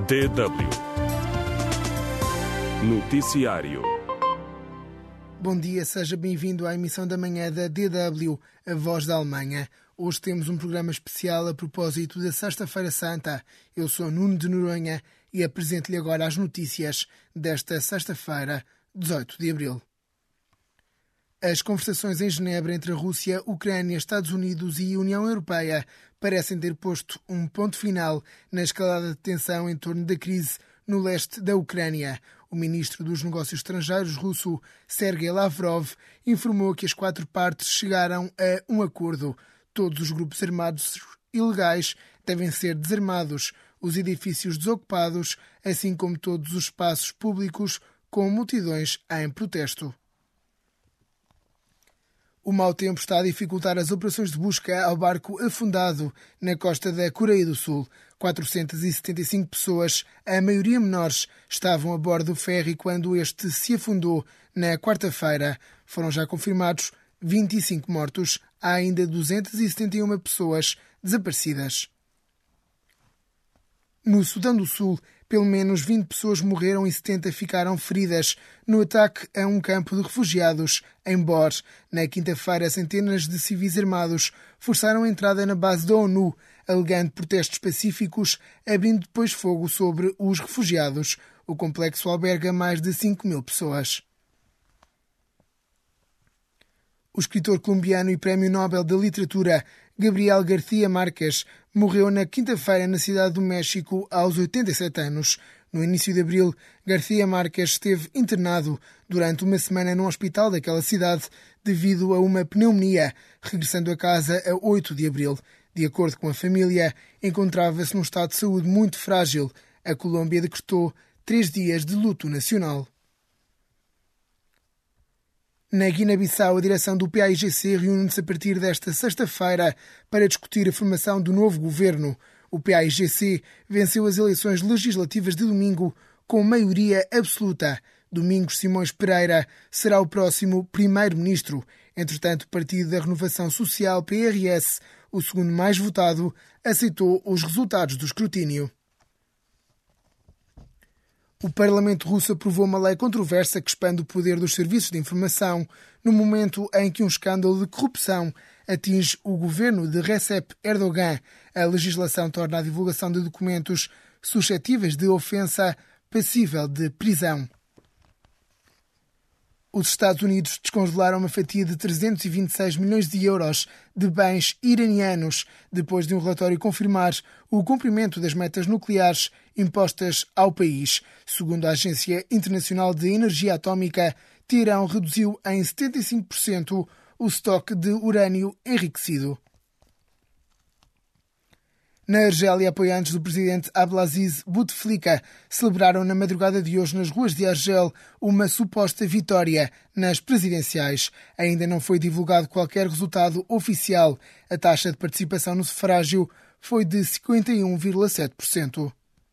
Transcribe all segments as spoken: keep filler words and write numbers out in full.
D W Noticiário. Bom dia, seja bem-vindo à emissão da manhã da D W, a voz da Alemanha. Hoje temos um programa especial a propósito da Sexta-feira Santa. Eu sou Nuno de Noronha e apresento-lhe agora as notícias desta sexta-feira, dezoito de abril. As conversações em Genebra entre a Rússia, Ucrânia, Estados Unidos e União Europeia parecem ter posto um ponto final na escalada de tensão em torno da crise no leste da Ucrânia. O ministro dos Negócios Estrangeiros russo, Sergei Lavrov, informou que as quatro partes chegaram a um acordo. Todos os grupos armados ilegais devem ser desarmados, os edifícios desocupados, assim como todos os espaços públicos com multidões em protesto. O mau tempo está a dificultar as operações de busca ao barco afundado na costa da Coreia do Sul. quatrocentas e setenta e cinco pessoas, a maioria menores, estavam a bordo do ferry quando este se afundou na quarta-feira. Foram já confirmados vinte e cinco mortos. Há ainda duzentas e setenta e uma pessoas desaparecidas. No Sudão do Sul, pelo menos vinte pessoas morreram e setenta ficaram feridas no ataque a um campo de refugiados em Bor. Na quinta-feira, centenas de civis armados forçaram a entrada na base da ONU, alegando protestos pacíficos, abrindo depois fogo sobre os refugiados. O complexo alberga mais de cinco mil pessoas. O escritor colombiano e Prémio Nobel da Literatura, Gabriel García Márquez, morreu na quinta-feira na cidade do México aos oitenta e sete anos. No início de abril, García Márquez esteve internado durante uma semana num hospital daquela cidade devido a uma pneumonia, regressando a casa a oito de abril. De acordo com a família, encontrava-se num estado de saúde muito frágil. A Colômbia decretou três dias de luto nacional. Na Guiné-Bissau, a direção do P A I G C reúne-se a partir desta sexta-feira para discutir a formação do novo governo. O P A I G C venceu as eleições legislativas de domingo com maioria absoluta. Domingos Simões Pereira será o próximo primeiro-ministro. Entretanto, o Partido da Renovação Social, P R S, o segundo mais votado, aceitou os resultados do escrutínio. O Parlamento russo aprovou uma lei controversa que expande o poder dos serviços de informação no momento em que um escândalo de corrupção atinge o governo de Recep Erdogan. A legislação torna a divulgação de documentos suscetíveis de ofensa passível de prisão. Os Estados Unidos descongelaram uma fatia de trezentos e vinte e seis milhões de euros de bens iranianos, depois de um relatório confirmar o cumprimento das metas nucleares impostas ao país. Segundo a Agência Internacional de Energia Atómica, Teherão reduziu em setenta e cinco por cento o estoque de urânio enriquecido. Na Argélia, apoiantes do presidente Abdelaziz Bouteflika celebraram na madrugada de hoje nas ruas de Argel uma suposta vitória nas presidenciais. Ainda não foi divulgado qualquer resultado oficial. A taxa de participação no sufrágio foi de cinquenta e um vírgula sete por cento.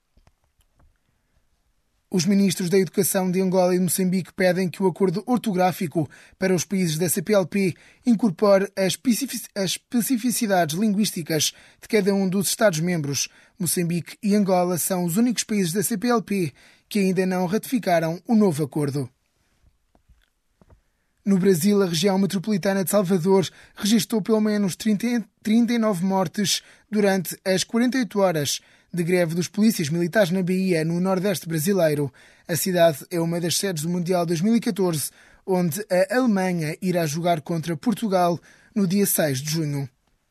Os ministros da Educação de Angola e de Moçambique pedem que o acordo ortográfico para os países da C P L P incorpore as especificidades linguísticas de cada um dos Estados-membros. Moçambique e Angola são os únicos países da C P L P que ainda não ratificaram o novo acordo. No Brasil, a região metropolitana de Salvador registrou pelo menos trinta e nove mortes durante as quarenta e oito horas de greve dos polícias militares na Bahia, no Nordeste brasileiro. A cidade é uma das sedes do Mundial dois mil e catorze, onde a Alemanha irá jogar contra Portugal no dia seis de junho.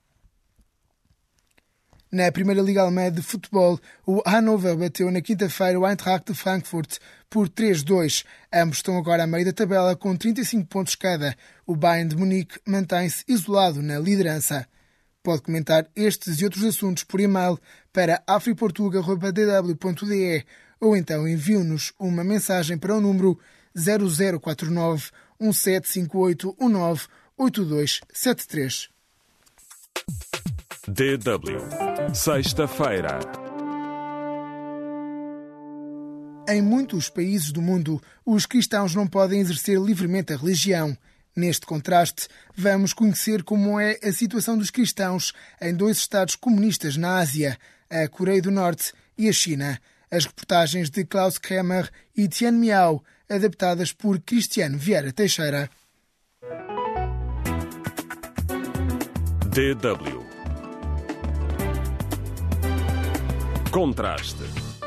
Na Primeira Liga Alemã de Futebol, o Hannover bateu na quinta-feira o Eintracht de Frankfurt por três a dois. Ambos estão agora a meio da tabela com trinta e cinco pontos cada. O Bayern de Munique mantém-se isolado na liderança. Pode comentar estes e outros assuntos por e-mail para afriportuga arroba d w ponto d e ou então envie-nos uma mensagem para o número zero zero quatro nove um sete cinco oito um nove oito dois sete três. D W Sexta-feira. Em muitos países do mundo, os cristãos não podem exercer livremente a religião. Neste contraste, vamos conhecer como é a situação dos cristãos em dois estados comunistas na Ásia, a Coreia do Norte e a China. As reportagens de Klaus Kremer e Tian Miao, adaptadas por Cristiano Vieira Teixeira. D W Contraste.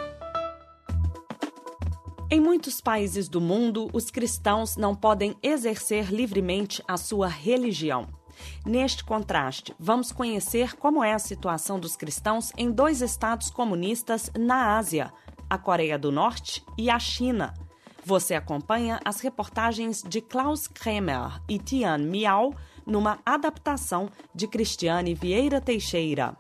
Em muitos países do mundo, os cristãos não podem exercer livremente a sua religião. Neste contraste, vamos conhecer como é a situação dos cristãos em dois estados comunistas na Ásia, a Coreia do Norte e a China. Você acompanha as reportagens de Klaus Kremer e Tian Miao numa adaptação de Cristiane Vieira Teixeira.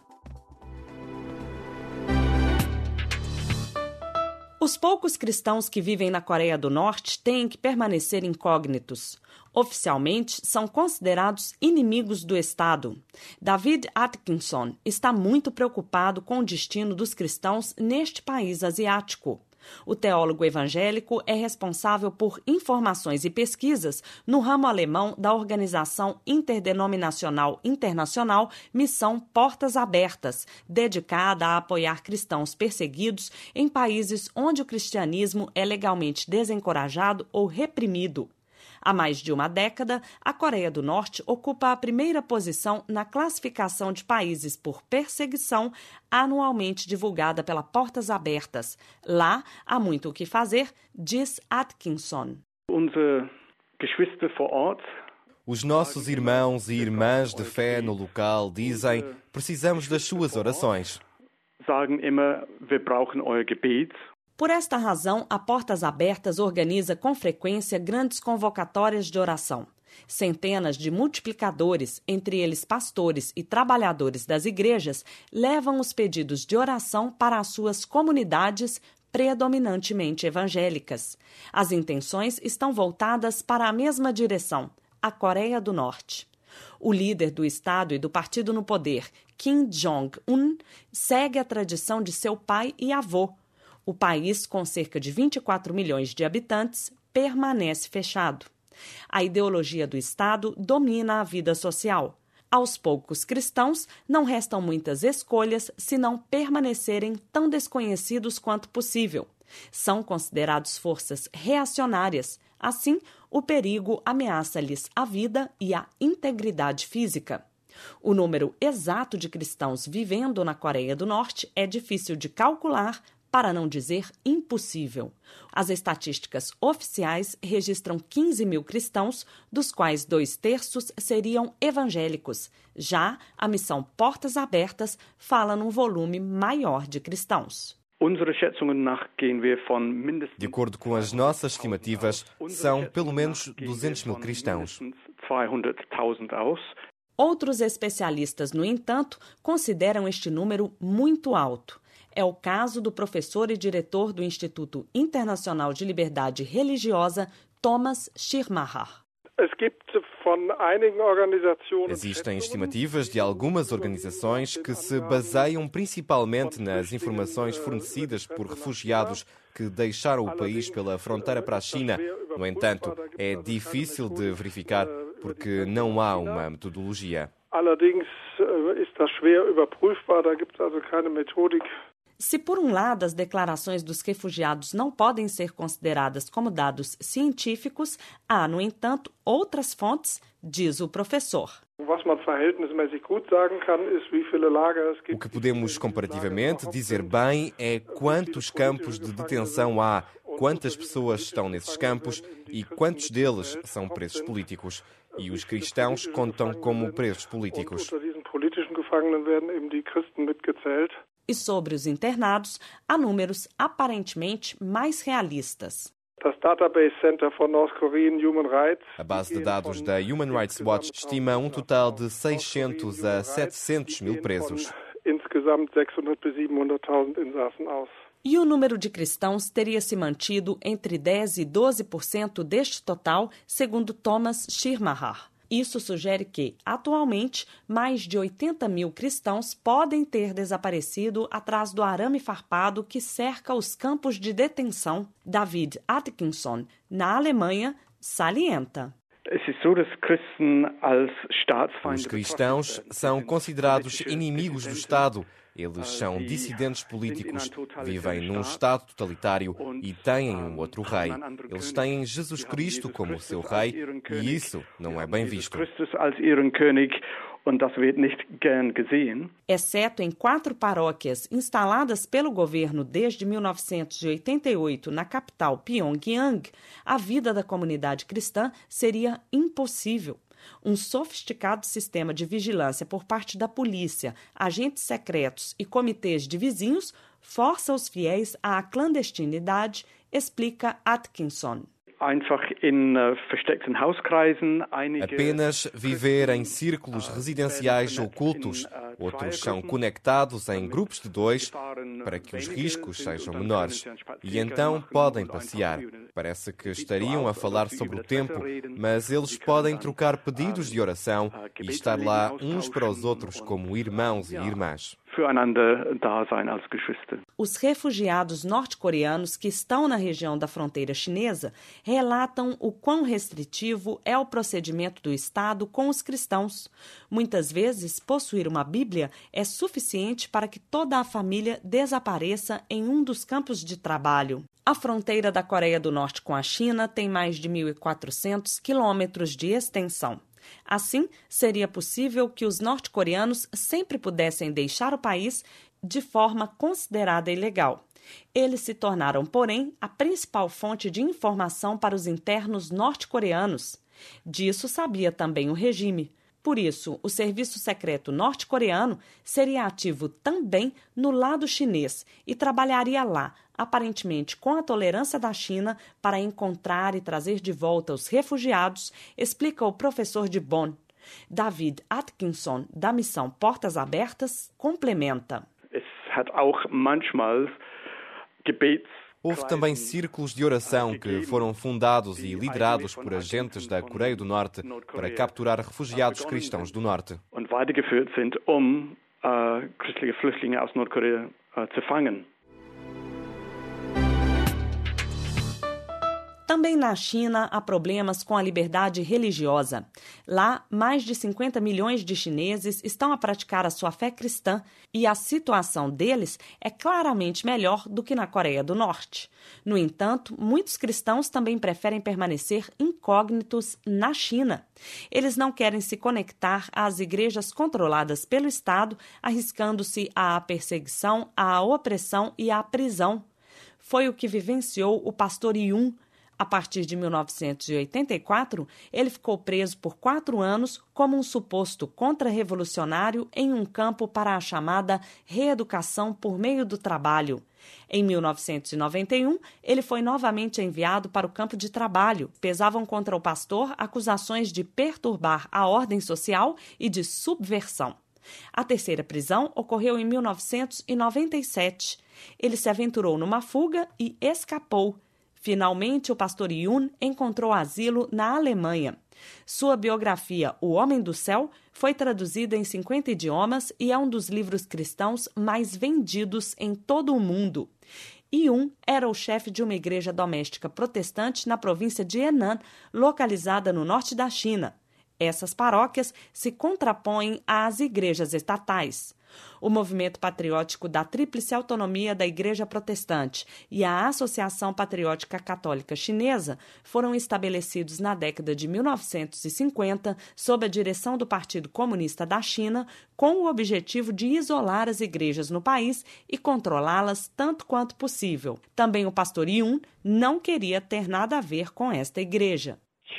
Os poucos cristãos que vivem na Coreia do Norte têm que permanecer incógnitos. Oficialmente, são considerados inimigos do Estado. David Atkinson está muito preocupado com o destino dos cristãos neste país asiático. O teólogo evangélico é responsável por informações e pesquisas no ramo alemão da Organização Interdenominacional Internacional Missão Portas Abertas, dedicada a apoiar cristãos perseguidos em países onde o cristianismo é legalmente desencorajado ou reprimido. Há mais de uma década, a Coreia do Norte ocupa a primeira posição na classificação de países por perseguição anualmente divulgada pela Portas Abertas. Lá há muito o que fazer, diz Atkinson. Os nossos irmãos e irmãs de fé no local dizem: precisamos das suas orações. Por esta razão, a Portas Abertas organiza com frequência grandes convocatórias de oração. Centenas de multiplicadores, entre eles pastores e trabalhadores das igrejas, levam os pedidos de oração para as suas comunidades predominantemente evangélicas. As intenções estão voltadas para a mesma direção, a Coreia do Norte. O líder do Estado e do partido no poder, Kim Jong-un, segue a tradição de seu pai e avô. O país, com cerca de vinte e quatro milhões de habitantes, permanece fechado. A ideologia do Estado domina a vida social. Aos poucos cristãos, não restam muitas escolhas senão permanecerem tão desconhecidos quanto possível. São considerados forças reacionárias. Assim, o perigo ameaça-lhes a vida e a integridade física. O número exato de cristãos vivendo na Coreia do Norte é difícil de calcular, para não dizer impossível. As estatísticas oficiais registram quinze mil cristãos, dos quais dois terços seriam evangélicos. Já a missão Portas Abertas fala num volume maior de cristãos. De acordo com as nossas estimativas, são pelo menos duzentos mil cristãos. Outros especialistas, no entanto, consideram este número muito alto. É o caso do professor e diretor do Instituto Internacional de Liberdade Religiosa, Thomas Schirmacher. Existem estimativas de algumas organizações que se baseiam principalmente nas informações fornecidas por refugiados que deixaram o país pela fronteira para a China. No entanto, é difícil de verificar porque não há uma metodologia. Allerdings ist das schwer überprüfbar, da gibt es also keine Methodik. Se, por um lado, as declarações dos refugiados não podem ser consideradas como dados científicos, há, no entanto, outras fontes, diz o professor. O que podemos comparativamente dizer bem é quantos campos de detenção há, quantas pessoas estão nesses campos e quantos deles são presos políticos. E os cristãos contam como presos políticos. E sobre os internados, há números aparentemente mais realistas. A base de dados da Human Rights Watch estima um total de seiscentos a setecentos mil presos. E o número de cristãos teria se mantido entre dez e doze por cento deste total, segundo Thomas Schirmacher. Isso sugere que, atualmente, mais de oitenta mil cristãos podem ter desaparecido atrás do arame farpado que cerca os campos de detenção. David Atkinson, na Alemanha, salienta. Os cristãos são considerados inimigos do Estado. Eles são dissidentes políticos, vivem num Estado totalitário e têm um outro rei. Eles têm Jesus Cristo como seu rei e isso não é bem visto. Exceto em quatro paróquias instaladas pelo governo desde mil novecentos e oitenta e oito na capital Pyongyang, a vida da comunidade cristã seria impossível. Um sofisticado sistema de vigilância por parte da polícia, agentes secretos e comitês de vizinhos força os fiéis à clandestinidade, explica Atkinson. Apenas viver em círculos residenciais ocultos. Outros são conectados em grupos de dois para que os riscos sejam menores. E então podem passear. Parece que estariam a falar sobre o tempo, mas eles podem trocar pedidos de oração e estar lá uns para os outros como irmãos e irmãs. Os refugiados norte-coreanos que estão na região da fronteira chinesa relatam o quão restritivo é o procedimento do Estado com os cristãos. Muitas vezes, possuir uma Bíblia é suficiente para que toda a família desapareça em um dos campos de trabalho. A fronteira da Coreia do Norte com a China tem mais de mil e quatrocentos quilômetros de extensão. Assim, seria possível que os norte-coreanos sempre pudessem deixar o país de forma considerada ilegal. Eles se tornaram, porém, a principal fonte de informação para os internos norte-coreanos. Disso sabia também o regime. Por isso, o serviço secreto norte-coreano seria ativo também no lado chinês e trabalharia lá, aparentemente com a tolerância da China, para encontrar e trazer de volta os refugiados, explica o professor de Bonn. David Atkinson, da missão Portas Abertas, complementa. Houve também círculos de oração que foram fundados e liderados por agentes da Coreia do Norte para capturar refugiados cristãos do Norte. Também na China há problemas com a liberdade religiosa. Lá, mais de cinquenta milhões de chineses estão a praticar a sua fé cristã e a situação deles é claramente melhor do que na Coreia do Norte. No entanto, muitos cristãos também preferem permanecer incógnitos na China. Eles não querem se conectar às igrejas controladas pelo Estado, arriscando-se à perseguição, à opressão e à prisão. Foi o que vivenciou o pastor Yun. A partir de mil novecentos e oitenta e quatro, ele ficou preso por quatro anos como um suposto contra-revolucionário em um campo para a chamada reeducação por meio do trabalho. Em mil novecentos e noventa e um, ele foi novamente enviado para o campo de trabalho. Pesavam contra o pastor acusações de perturbar a ordem social e de subversão. A terceira prisão ocorreu em mil novecentos e noventa e sete. Ele se aventurou numa fuga e escapou. Finalmente, o pastor Yun encontrou asilo na Alemanha. Sua biografia, O Homem do Céu, foi traduzida em cinquenta idiomas e é um dos livros cristãos mais vendidos em todo o mundo. Yun era o chefe de uma igreja doméstica protestante na província de Henan, localizada no norte da China. Essas paróquias se contrapõem às igrejas estatais. O Movimento Patriótico da Tríplice Autonomia da Igreja Protestante e a Associação Patriótica Católica Chinesa foram estabelecidos na década de mil novecentos e cinquenta sob a direção do Partido Comunista da China, com o objetivo de isolar as igrejas no país e controlá-las tanto quanto possível. Também o pastor Yun não queria ter nada a ver com esta igreja.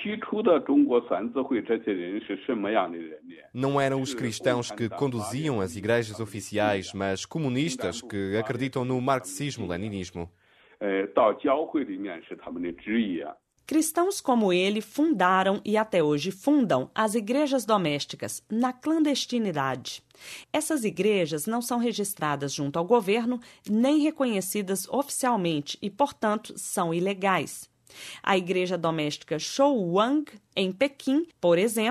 Não eram os cristãos que conduziam as igrejas oficiais, mas comunistas que acreditam no marxismo-leninismo. Cristãos como ele fundaram e até hoje fundam as igrejas domésticas na clandestinidade. Essas igrejas não são registradas junto ao governo nem reconhecidas oficialmente e, portanto, são ilegais. A igreja doméstica Shouwang, em Pequim, por exemplo,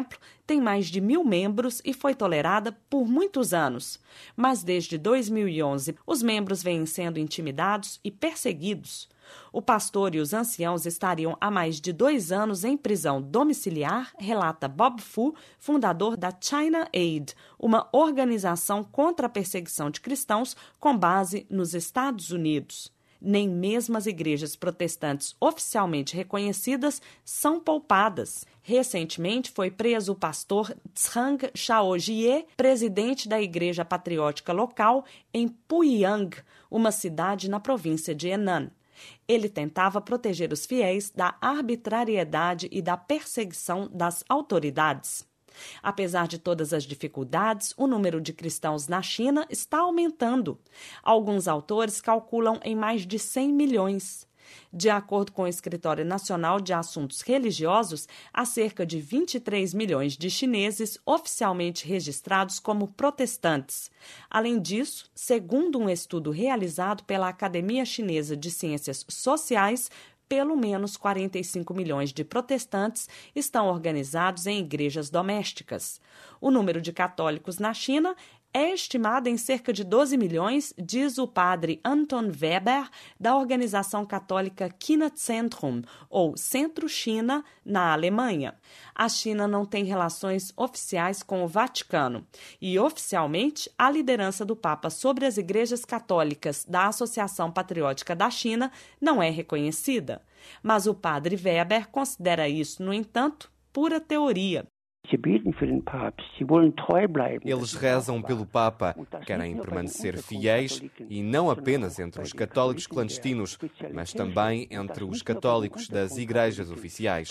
tem mais de mil membros e foi tolerada por muitos anos. Mas desde dois mil e onze, os membros vêm sendo intimidados e perseguidos. O pastor e os anciãos estariam há mais de dois anos em prisão domiciliar, relata Bob Fu, fundador da China Aid, uma organização contra a perseguição de cristãos com base nos Estados Unidos. Nem mesmo as igrejas protestantes oficialmente reconhecidas são poupadas. Recentemente foi preso o pastor Zhang Xiaojie, presidente da Igreja Patriótica local em Puyang, uma cidade na província de Henan. Ele tentava proteger os fiéis da arbitrariedade e da perseguição das autoridades. Apesar de todas as dificuldades, o número de cristãos na China está aumentando. Alguns autores calculam em mais de cem milhões. De acordo com o Escritório Nacional de Assuntos Religiosos, há cerca de vinte e três milhões de chineses oficialmente registrados como protestantes. Além disso, segundo um estudo realizado pela Academia Chinesa de Ciências Sociais, pelo menos quarenta e cinco milhões de protestantes estão organizados em igrejas domésticas. O número de católicos na China é estimado em cerca de doze milhões, diz o padre Anton Weber, da organização católica Kinazentrum, ou Centro China, na Alemanha. A China não tem relações oficiais com o Vaticano e, oficialmente, a liderança do Papa sobre as igrejas católicas da Associação Patriótica da China não é reconhecida. Mas o padre Weber considera isso, no entanto, pura teoria. Eles rezam pelo Papa, querem permanecer fiéis e não apenas entre os católicos clandestinos, mas também entre os católicos das igrejas oficiais.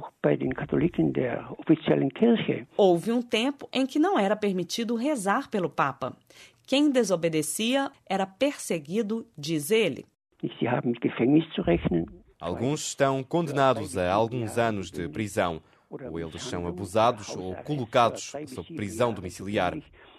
Houve um tempo em que não era permitido rezar pelo Papa. Quem desobedecia era perseguido, diz ele. Alguns estão condenados a alguns anos de prisão. Ou eles são abusados ou colocados sob prisão domiciliar.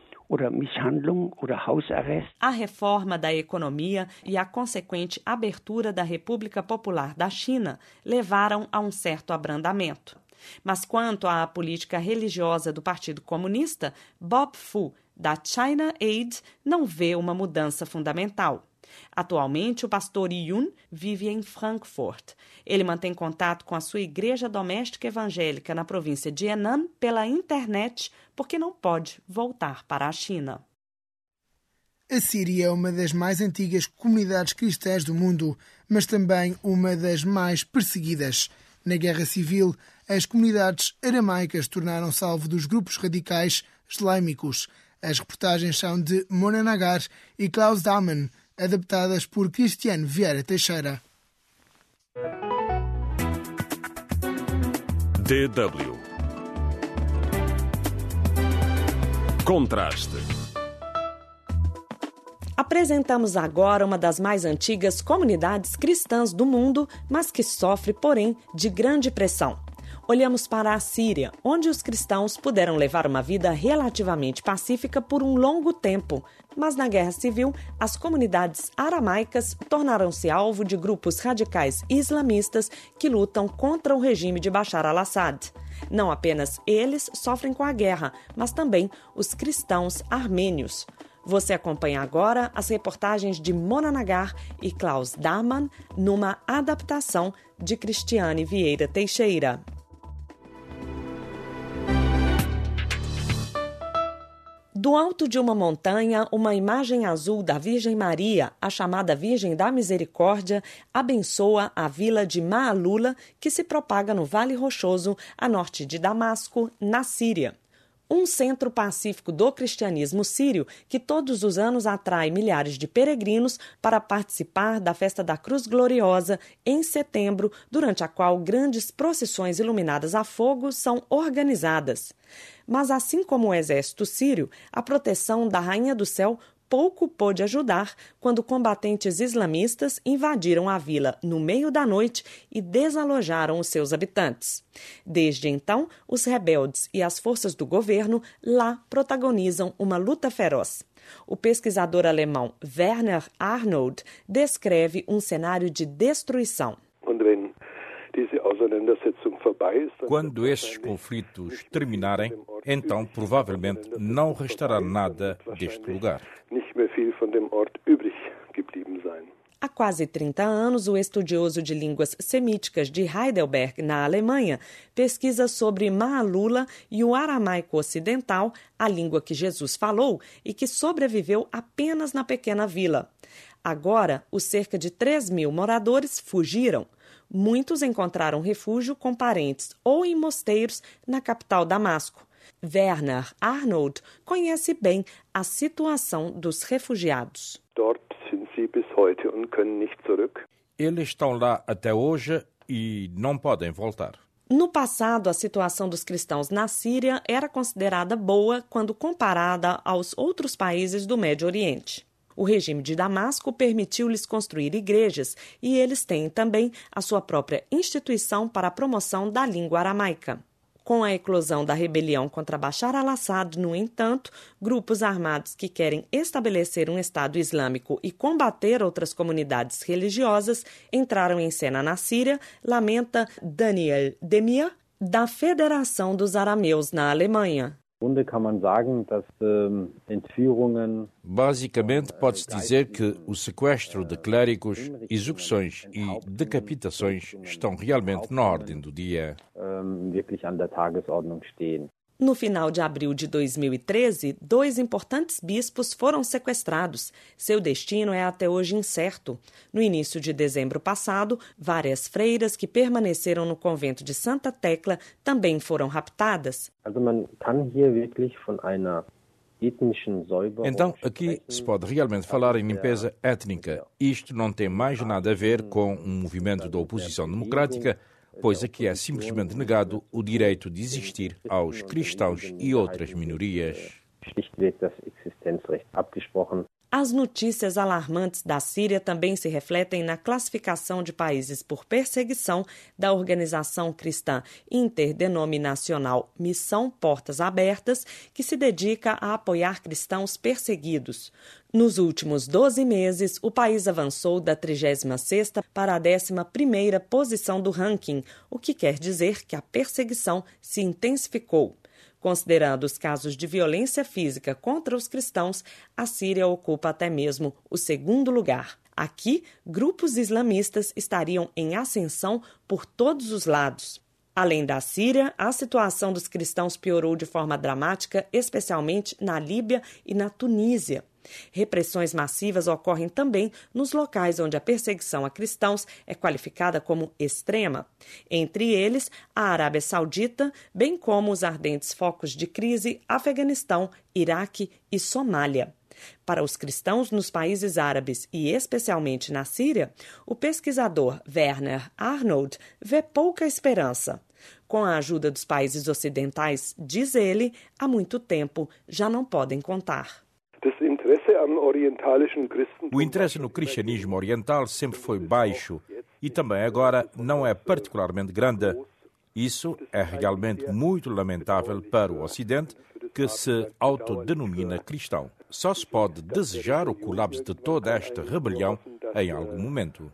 A reforma da economia e a consequente abertura da República Popular da China levaram a um certo abrandamento. Mas quanto à política religiosa do Partido Comunista, Bob Fu, da China Aid, não vê uma mudança fundamental. Atualmente, o pastor Yun vive em Frankfurt. Ele mantém contato com a sua igreja doméstica evangélica na província de Henan pela internet, porque não pode voltar para a China. A Síria é uma das mais antigas comunidades cristãs do mundo, mas também uma das mais perseguidas. Na Guerra Civil, as comunidades aramaicas tornaram-se alvo dos grupos radicais islâmicos. As reportagens são de Mona Nagar e Klaus Dahmen, adaptadas por Cristiano Vieira Teixeira. D W Contraste. Apresentamos agora uma das mais antigas comunidades cristãs do mundo, mas que sofre, porém, de grande pressão. Olhamos para a Síria, onde os cristãos puderam levar uma vida relativamente pacífica por um longo tempo. Mas na Guerra Civil, as comunidades aramaicas tornaram-se alvo de grupos radicais islamistas que lutam contra o regime de Bashar al-Assad. Não apenas eles sofrem com a guerra, mas também os cristãos armênios. Você acompanha agora as reportagens de Mona Nagar e Klaus Dahmen numa adaptação de Cristiane Vieira Teixeira. Do alto de uma montanha, uma imagem azul da Virgem Maria, a chamada Virgem da Misericórdia, abençoa a vila de Maalula, que se propaga no Vale Rochoso, a norte de Damasco, na Síria. Um centro pacífico do cristianismo sírio que todos os anos atrai milhares de peregrinos para participar da Festa da Cruz Gloriosa em setembro, durante a qual grandes procissões iluminadas a fogo são organizadas. Mas assim como o exército sírio, a proteção da Rainha do Céu pouco pôde ajudar quando combatentes islamistas invadiram a vila no meio da noite e desalojaram os seus habitantes. Desde então, os rebeldes e as forças do governo lá protagonizam uma luta feroz. O pesquisador alemão Werner Arnold descreve um cenário de destruição. Quando esses conflitos terminarem, então provavelmente não restará nada deste lugar. Há quase trinta anos, o estudioso de línguas semíticas de Heidelberg, na Alemanha, pesquisa sobre Maalula e o aramaico ocidental, a língua que Jesus falou e que sobreviveu apenas na pequena vila. Agora, os cerca de três mil moradores fugiram. Muitos encontraram refúgio com parentes ou em mosteiros na capital Damasco. Werner Arnold conhece bem a situação dos refugiados. Eles estão lá até hoje e não podem voltar. No passado, a situação dos cristãos na Síria era considerada boa quando comparada aos outros países do Médio Oriente. O regime de Damasco permitiu-lhes construir igrejas e eles têm também a sua própria instituição para a promoção da língua aramaica. Com a eclosão da rebelião contra Bashar al-Assad, no entanto, grupos armados que querem estabelecer um Estado Islâmico e combater outras comunidades religiosas entraram em cena na Síria, lamenta Daniel Demir, da Federação dos Arameus na Alemanha. Basicamente, pode-se dizer que o sequestro de clérigos, execuções e decapitações estão realmente na ordem do dia. No final de abril de dois mil e treze, dois importantes bispos foram sequestrados. Seu destino é até hoje incerto. No início de dezembro passado, várias freiras que permaneceram no convento de Santa Tecla também foram raptadas. Então, aqui se pode realmente falar em limpeza étnica. Isto não tem mais nada a ver com um movimento da oposição democrática, pois aqui é simplesmente negado o direito de existir aos cristãos e outras minorias. As notícias alarmantes da Síria também se refletem na classificação de países por perseguição da organização cristã interdenominacional Missão Portas Abertas, que se dedica a apoiar cristãos perseguidos. Nos últimos doze meses, o país avançou da trigésima sexta para a décima primeira posição do ranking, o que quer dizer que a perseguição se intensificou. Considerando os casos de violência física contra os cristãos, a Síria ocupa até mesmo o segundo lugar. Aqui, grupos islamistas estariam em ascensão por todos os lados. Além da Síria, a situação dos cristãos piorou de forma dramática, especialmente na Líbia e na Tunísia. Repressões massivas ocorrem também nos locais onde a perseguição a cristãos é qualificada como extrema. Entre eles, a Arábia Saudita, bem como os ardentes focos de crise Afeganistão, Iraque e Somália. Para os cristãos nos países árabes e especialmente na Síria, o pesquisador Werner Arnold vê pouca esperança. Com a ajuda dos países ocidentais, diz ele, há muito tempo já não podem contar. O interesse no cristianismo oriental sempre foi baixo e também agora não é particularmente grande. Isso é realmente muito lamentável para o Ocidente, que se autodenomina cristão. Só se pode desejar o colapso de toda esta rebelião em algum momento.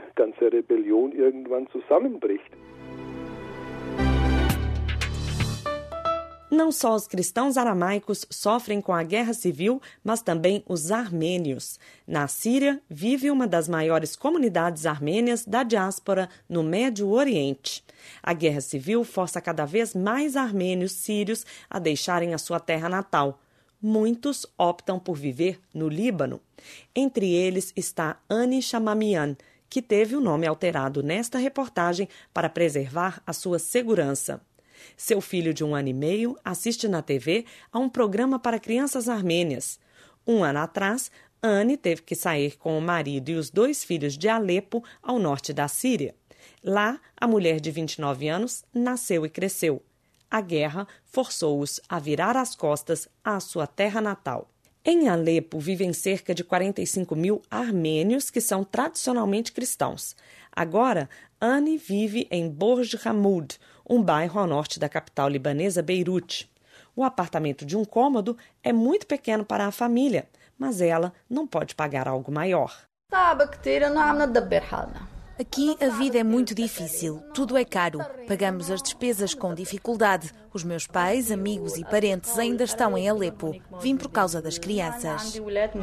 Não só os cristãos aramaicos sofrem com a guerra civil, mas também os armênios. Na Síria, vive uma das maiores comunidades armênias da diáspora no Médio Oriente. A guerra civil força cada vez mais armênios sírios a deixarem a sua terra natal. Muitos optam por viver no Líbano. Entre eles está Ani Shamamian, que teve o nome alterado nesta reportagem para preservar a sua segurança. Seu filho de um ano e meio assiste na T V a um programa para crianças armênias. Um ano atrás, Anne teve que sair com o marido e os dois filhos de Alepo, ao norte da Síria. Lá, a mulher de vinte e nove anos nasceu e cresceu. A guerra forçou-os a virar as costas à sua terra natal. Em Alepo vivem cerca de quarenta e cinco mil armênios que são tradicionalmente cristãos. Agora, Anne vive em Borj Hamoud, um bairro ao norte da capital libanesa Beirute. O apartamento de um cômodo é muito pequeno para a família, mas ela não pode pagar algo maior. Aqui a vida é muito difícil, tudo é caro. Pagamos as despesas com dificuldade. Os meus pais, amigos e parentes ainda estão em Alepo. Vim por causa das crianças.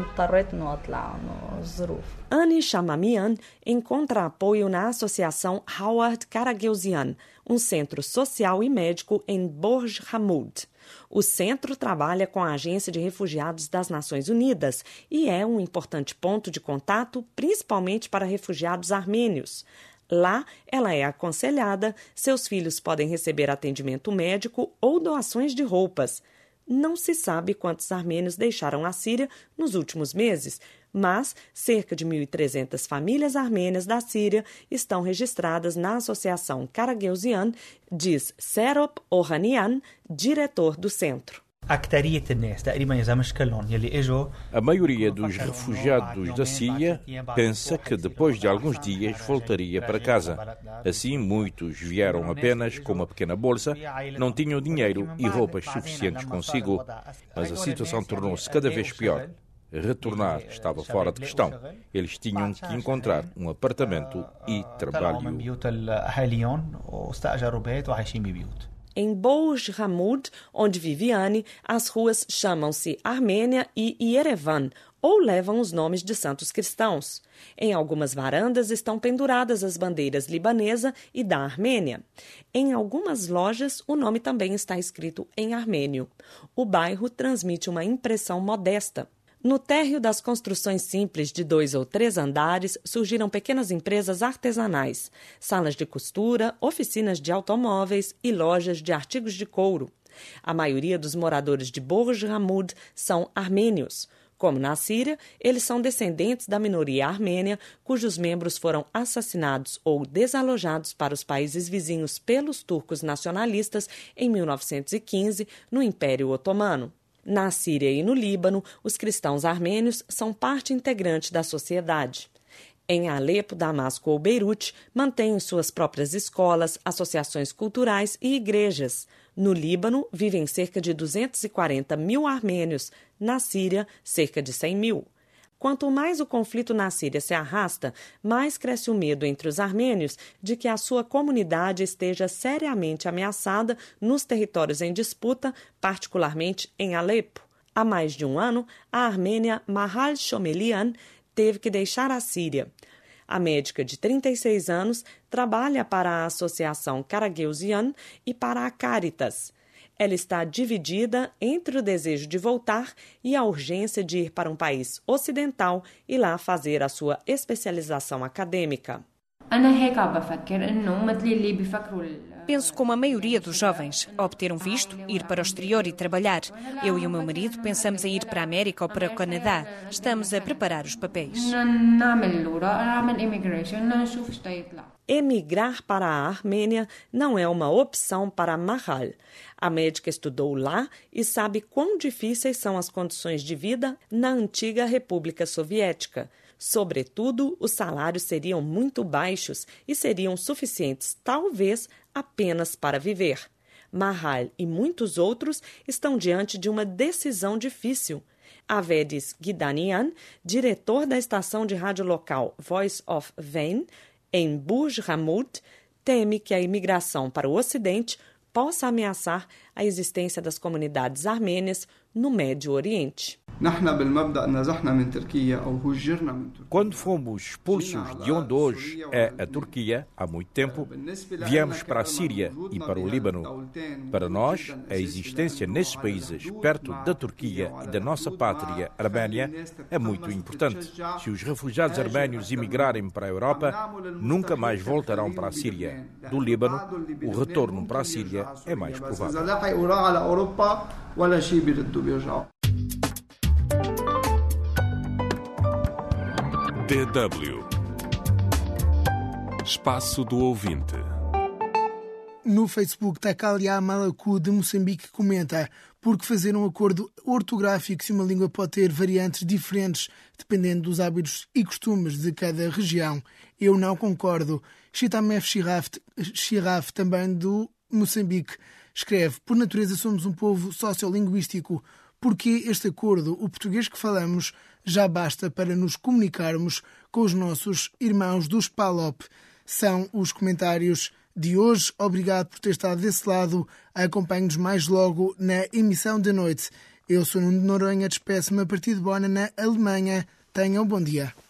Annie Shamamian encontra apoio na Associação Howard Karageuzian, um centro social e médico em Borj Hamoud. O centro trabalha com a Agência de Refugiados das Nações Unidas e é um importante ponto de contato, principalmente para refugiados armênios. Lá, ela é aconselhada, seus filhos podem receber atendimento médico ou doações de roupas. Não se sabe quantos armênios deixaram a Síria nos últimos meses, mas cerca de mil e trezentas famílias armênias da Síria estão registradas na Associação Karageuzian, diz Serop Ohanian, diretor do centro. A maioria dos refugiados da Síria pensa que depois de alguns dias voltaria para casa. Assim, muitos vieram apenas com uma pequena bolsa, não tinham dinheiro e roupas suficientes consigo. Mas a situação tornou-se cada vez pior. Retornar estava fora de questão. Eles tinham que encontrar um apartamento e trabalho. Em Borj Hamoud, onde vive Annie, as ruas chamam-se Armênia e Yerevan, ou levam os nomes de santos cristãos. Em algumas varandas estão penduradas as bandeiras libanesa e da Armênia. Em algumas lojas, o nome também está escrito em armênio. O bairro transmite uma impressão modesta. No térreo das construções simples de dois ou três andares, surgiram pequenas empresas artesanais, salas de costura, oficinas de automóveis e lojas de artigos de couro. A maioria dos moradores de Borj Hamoud são armênios. Como na Síria, eles são descendentes da minoria armênia, cujos membros foram assassinados ou desalojados para os países vizinhos pelos turcos nacionalistas em mil novecentos e quinze, no Império Otomano. Na Síria e no Líbano, os cristãos armênios são parte integrante da sociedade. Em Alepo, Damasco ou Beirute, mantêm suas próprias escolas, associações culturais e igrejas. No Líbano, vivem cerca de duzentos e quarenta mil armênios. Na Síria, cerca de cem mil. Quanto mais o conflito na Síria se arrasta, mais cresce o medo entre os armênios de que a sua comunidade esteja seriamente ameaçada nos territórios em disputa, particularmente em Alepo. Há mais de um ano, a armênia Mahal Shomelian teve que deixar a Síria. A médica de trinta e seis anos trabalha para a Associação Karageuzian e para a Caritas. Ela está dividida entre o desejo de voltar e a urgência de ir para um país ocidental e lá fazer a sua especialização acadêmica. Penso como a maioria dos jovens, obter um visto, ir para o exterior e trabalhar. Eu e o meu marido pensamos em ir para a América ou para o Canadá. Estamos a preparar os papéis. Emigrar para a Armênia não é uma opção para Mahal. A médica estudou lá e sabe quão difíceis são as condições de vida na antiga República Soviética. Sobretudo, os salários seriam muito baixos e seriam suficientes, talvez, apenas para viver. Mahal e muitos outros estão diante de uma decisão difícil. Avedis Gidanian, diretor da estação de rádio local Voice of Van, em Borj Hamoud, teme que a imigração para o Ocidente possa ameaçar a existência das comunidades armênias no Médio Oriente. Quando fomos expulsos de onde hoje é a Turquia, há muito tempo, viemos para a Síria e para o Líbano. Para nós, a existência nesses países, perto da Turquia e da nossa pátria, Arménia, é muito importante. Se os refugiados arménios imigrarem para a Europa, nunca mais voltarão para a Síria. Do Líbano, o retorno para a Síria é mais provável. D W Espaço do Ouvinte. No Facebook, Takalia Malacu, de Moçambique, comenta: por que fazer um acordo ortográfico se uma língua pode ter variantes diferentes dependendo dos hábitos e costumes de cada região? Eu não concordo. Chitamef Shiraf, também do Moçambique, escreve: por natureza somos um povo sociolinguístico. Porque este acordo, o português que falamos, já basta para nos comunicarmos com os nossos irmãos dos PALOP. São os comentários de hoje. Obrigado por ter estado desse lado. Acompanhe-nos mais logo na emissão da noite. Eu sou Nuno de Noronha, despeço-me a partir de Bona, na Alemanha. Tenham um bom dia.